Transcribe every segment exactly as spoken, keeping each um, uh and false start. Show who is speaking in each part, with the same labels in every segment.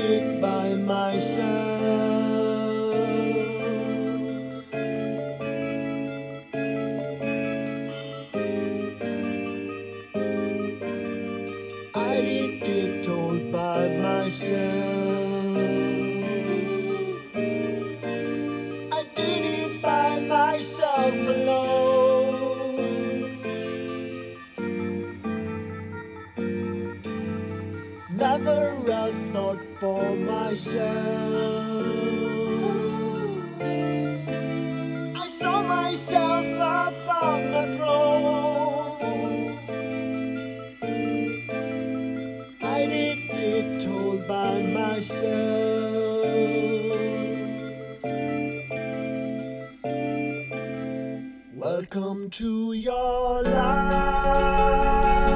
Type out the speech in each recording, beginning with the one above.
Speaker 1: it by myself. I did it all by myself. I did it by myself alone. Never a thought for myself. I saw myself upon my throne. I did it all by myself. Welcome to your life.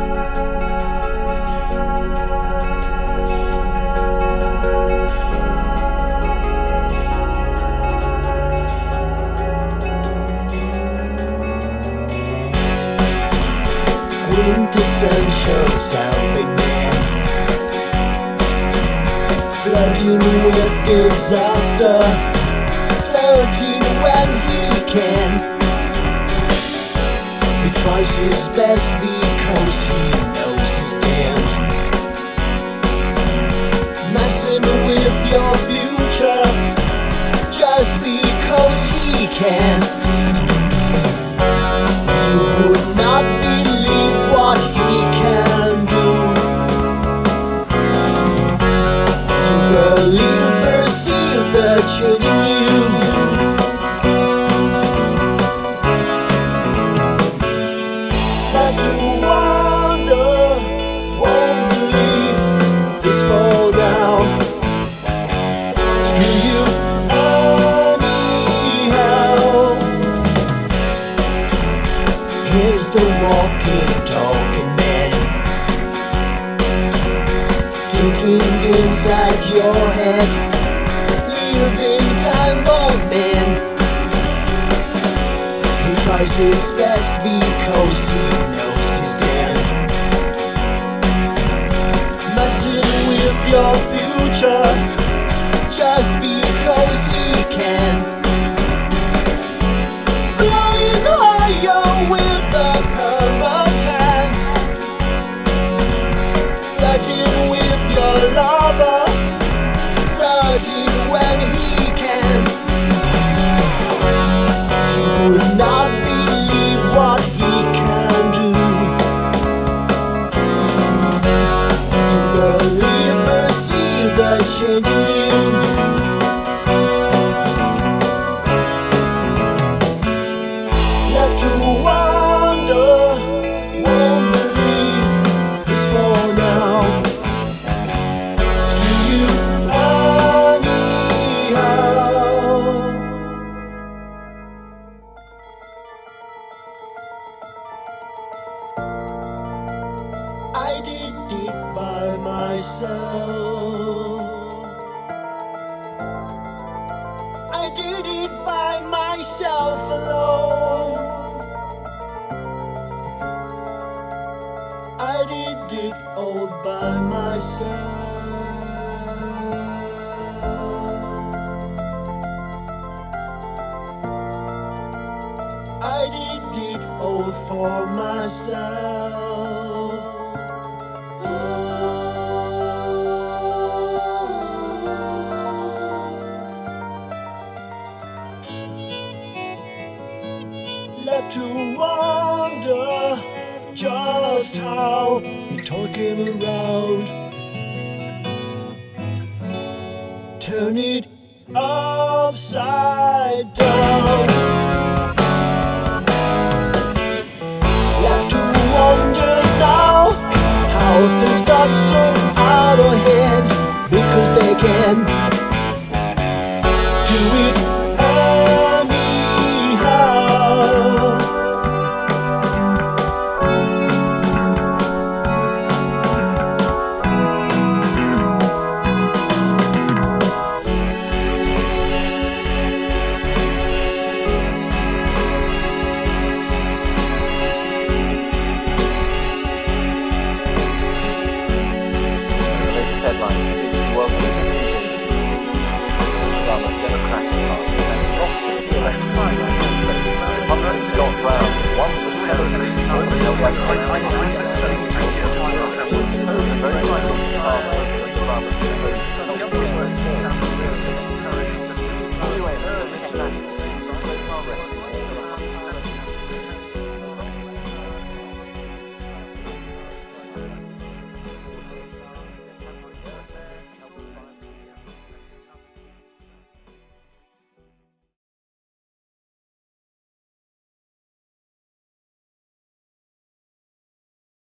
Speaker 1: Quintessential self-made man, flirting with disaster, flirting when he can. He tries his best because he knows he's damned. Messing with your future just because he can. You would not believe what he can do. You believe, perceive the change in you. But to wonder, won't believe this fall down. Screw you anyhow. Here's the walking, talking man, taking inside your head, living time bomb man. He tries his best because he knows he's dead. Messing with your future just because he can. Flying higher with a permatan, flirting with your lover, flirting when he can. You would not believe what he can do. You believe, perceive the change in you. Left to wonder, won't believe this for now. Screw you anyhow. I did it by myself. I did it by myself alone. I did it all by myself. I did it all for myself. Left to wonder just how it all came around. Turn it upside down. Left to wonder now how things got so out of hand, because they can do it anyhow.
Speaker 2: Headlines. B B C World News. I, I, I believe that studies